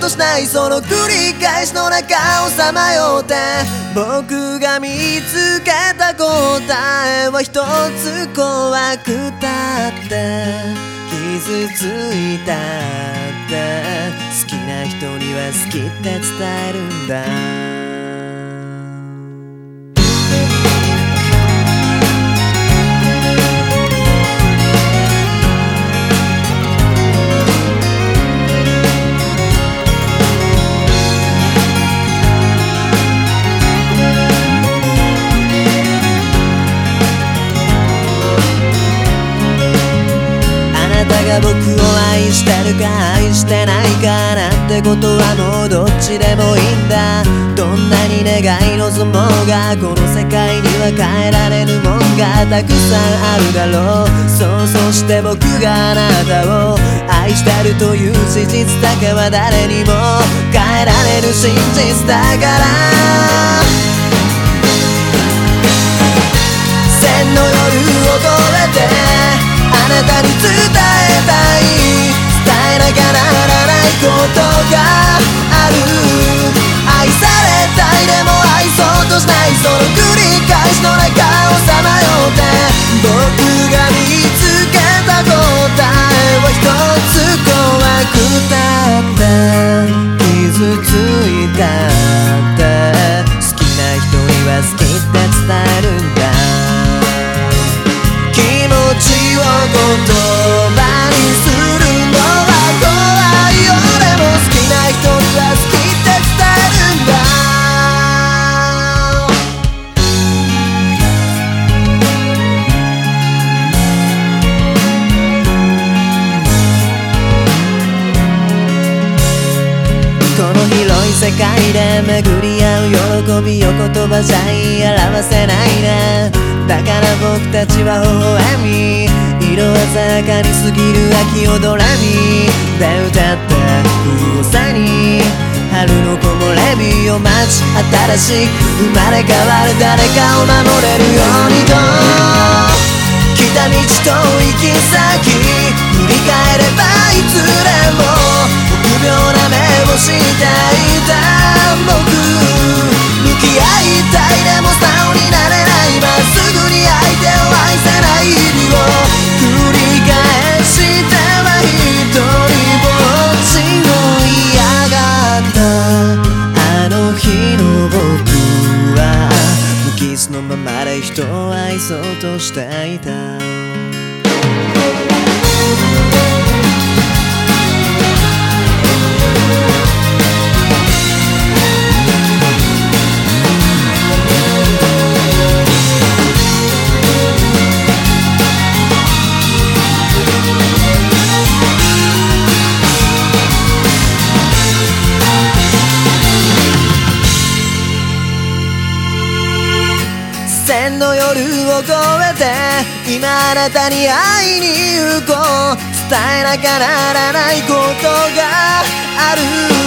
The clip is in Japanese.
としないその繰り返しの中をさまよって僕が見つけた答えは一つ怖くたって傷ついたって好きな人には好きって伝えるんだ僕を愛してるか愛してないかなんてことはもうどっちでもいいんだどんなに願い望もうがこの世界には変えられぬもんがたくさんあるだろうそうして僕があなたを愛してるという事実だけは誰にも変えられる真実だから千の夜を越えてあなたに伝えたい伝えなきゃならないことがある愛されたいでも愛そうとしないその繰り返しの中をさまよって僕が見つけた答えは一つ怖くたって傷ついたって好きな人には好きって伝えるんだ気持ちを言葉にするのは怖いよでも好きな人には好きって伝えるんだこの広い世界で巡り合う喜びを言葉じゃ言い表せないねだから僕たちは微笑み色鮮やかに過ぎる秋をドラミで歌って風をさに春の木漏れ日を待ち新しく生まれ変わる誰かを守れるようにと来た道と行き先振り返ればいつでも臆病な目をしていた僕向き合いたいでも素直になれないまっすぐに相手を愛せない日々を繰り返しては一人ぼっちを嫌がったあの日の僕は無傷のままで人を愛そうとしていた千の夜を越えて今あなたに会いに行こう伝えなきゃならないことがある